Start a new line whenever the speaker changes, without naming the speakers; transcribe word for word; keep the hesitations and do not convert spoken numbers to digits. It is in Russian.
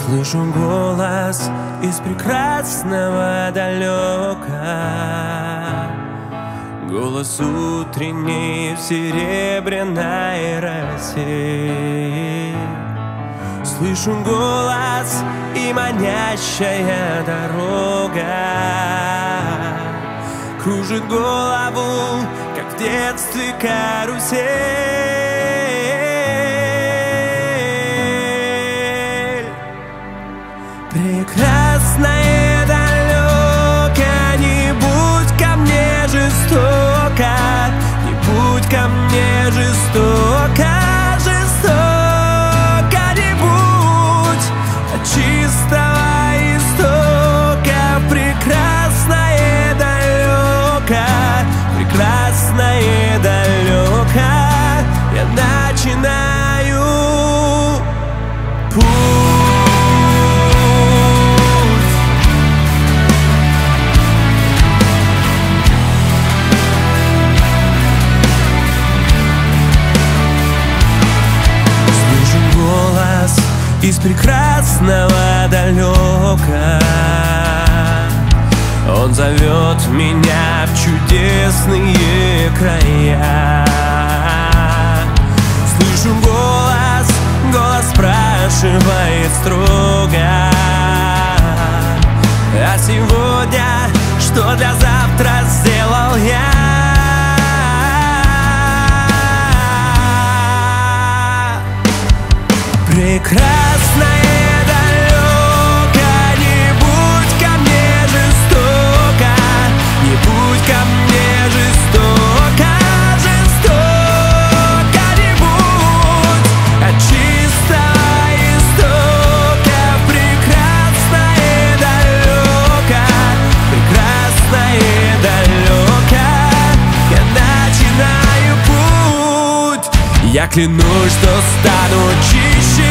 Слышу голос из прекрасного далека, голос утренний в серебряной росе. Слышу голос и манящая дорога кружит голову, как в детстве карусель. Прекрасное далеко, не будь ко мне жестоко, не будь ко мне жестоко, жестоко не будь от чистого истока. Прекрасное далеко, прекрасное далеко, я начинаю путь. Из прекрасного далека он зовет меня в чудесные края. Слышу голос, голос спрашивает строго: а сегодня что для завтра сделал я? Прекрасное далеко, не будь ко мне жестоко, не будь ко мне жестоко, жестоко не будь от чистого истока. Прекрасное далеко, прекрасное далеко, я начинаю путь. Я клянусь, что стану чище